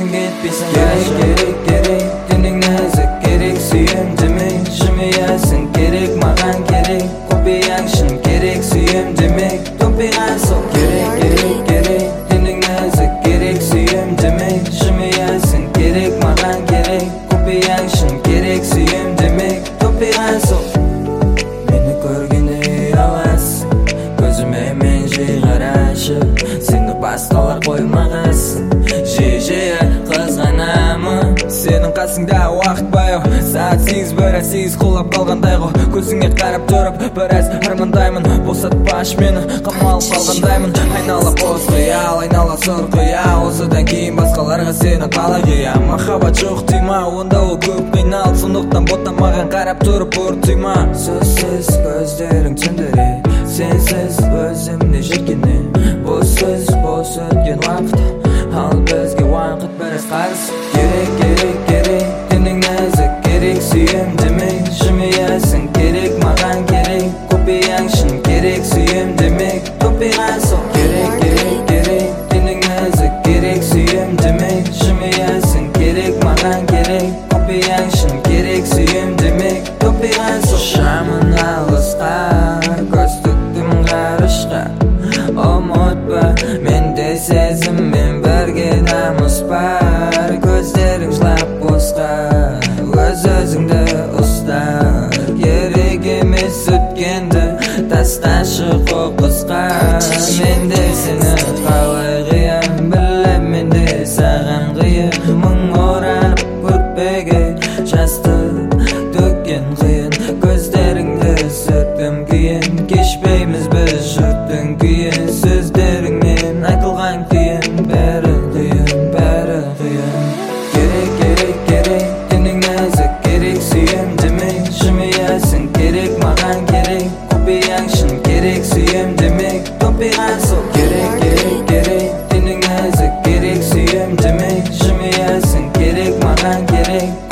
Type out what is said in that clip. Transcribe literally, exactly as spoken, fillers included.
Gitmeysen gitmeysen gerek gerek gerek Dining nazik gerek suyum demek Jimeyesen gerek magan gerek Kopiyang şın gerek suyum demek Topigan sok gerek gerek gerek Dining nazik gerek suyum demek Jimeyesen gerek magan gerek Kopiyang şın gerek suyum demek Topigan sok Meni görgeni avaz Gözüme menji garaşıp Seni bastalar koymağız Жи-жи қызғанамын Сенің қасыңда уақыт баяу Сағат сегіз бірақ сегіз құлап қалғандай ғой Көзіңе қарап тұрып біраз армандаймын Босатпашы мені қамалып қалғандаймын Айнала бос қиял, айнала сұр қиял Осыдан кейін басқаларға сені қалай қиям Махаббат жоқ дейма, онда ол көп қиналды Сондықтан бота маған қарап тұрып ұртыйма Сөзсіз көздерің түндіреді Сенсіз өзімде жүргенем Бос сөз, бос өткен уақыт Ал бізге уақыт біраз қарыз Керек, керек, керек Dining нәзік керек сүйем демек Жымиясың керек маған керек Kopiyang шын керек сүйем демек Топиған сол Керек, керек, керек Dining нәзік керек сүйем демек Жымиясың керек маған керек Kopiyang шын керек сүйем демек Топиған сол Шамын алысқа Көз тіктім ғарышқа Ұмытпа менде сезім мен бірге намыс бар Көздерің жылап босқа Өз өзіңді ұста Керек емес өткенді Тасташы қоқысқа Мен де сені қалай қиям Білем мен де саған қиын Мың оранып көрпеге жасты төккен қиын Көздеріңді сүрттім күйін Кешпейміз біз жұрттың күйін Сөздеріңнен айтылған күйін Бәрі қиын, бәрі қиын Керек, керек, керек Dining нәзік керек сүйем демек Жымиясың керек маған керек Kopiyang шын керек сүйем демек Топиған сол Керек, керек, керек Dining нәзік керек сүйем демек Жымиясың керек маған керек